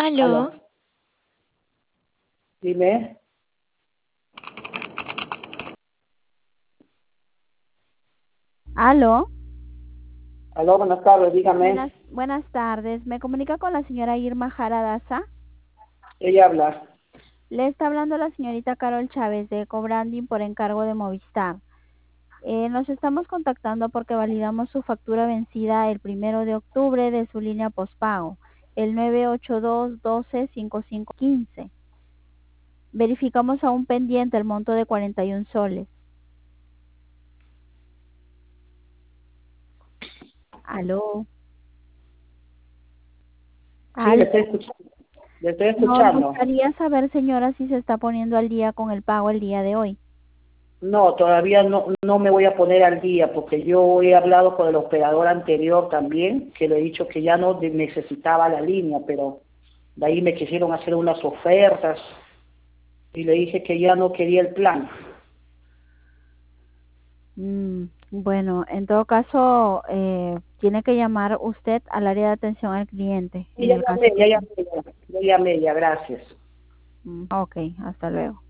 Aló, Aló, dime. Aló, Aló, buenas tardes, dígame. buenas tardes. Me comunica con la señora Irma Jara Daza. Ella habla. Le está hablando la señorita Carol Chávez de Cobranding por encargo de Movistar. Nos estamos contactando porque validamos su factura vencida el 1 de octubre de su línea postpago, el 982-12-5515. Verificamos aún pendiente el monto de 41 soles. Aló, Sí, le aló. estoy escuchando. Le estoy Nos escuchando. gustaría saber, señora, si se está poniendo al día con el pago el día de hoy. No, todavía no me voy a poner al día porque yo he hablado con el operador anterior también, que le he dicho que ya no necesitaba la línea, pero de ahí me quisieron hacer unas ofertas y le dije que ya no quería el plan. Bueno, en todo caso, tiene que llamar usted al área de atención al cliente, Y en ya el caso llamé, de ya que... llamé, ya llamé, ya, gracias. Ok, hasta luego.